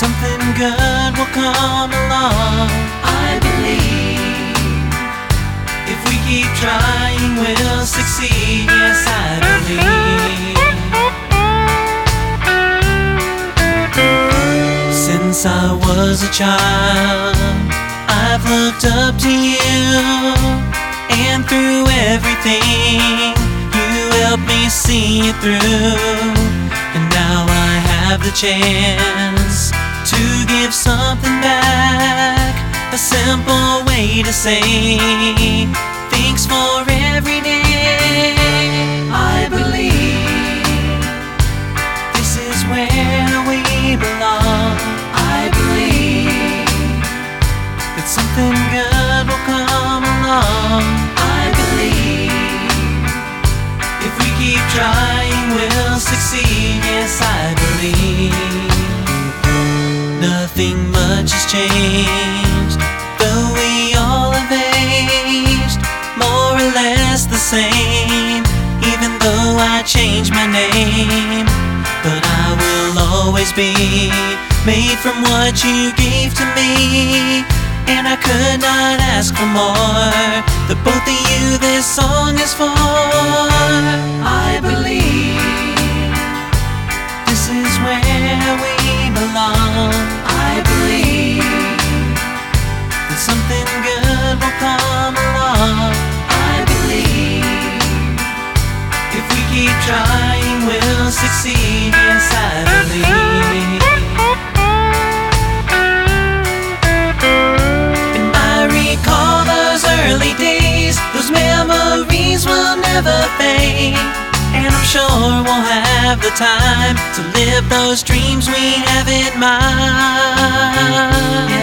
something good will come along. I believe if we keep trying, we'll succeed. Yes, I believe. Since I was a child, I've looked up to you, and through everything you helped me see it through. And now I have the chance to give something back, a simple way to say thanks for every day. I believe this is where we belong. I believe that something good will come along. I believe if we keep trying, we'll succeed. Yes, I believe. Nothing much has changed, though we all have aged, more or less the same, even though I changed my name. But I will always be made from what you gave to me, and I could not ask for more. The both of you this song is for. I believe this is where we belong. I believe that something good will come along. I believe if we keep trying, we'll succeed. Yes, I believe. And I recall those early days, those memories will never fade. And I'm sure we'll have the time to live those dreams we have in mind.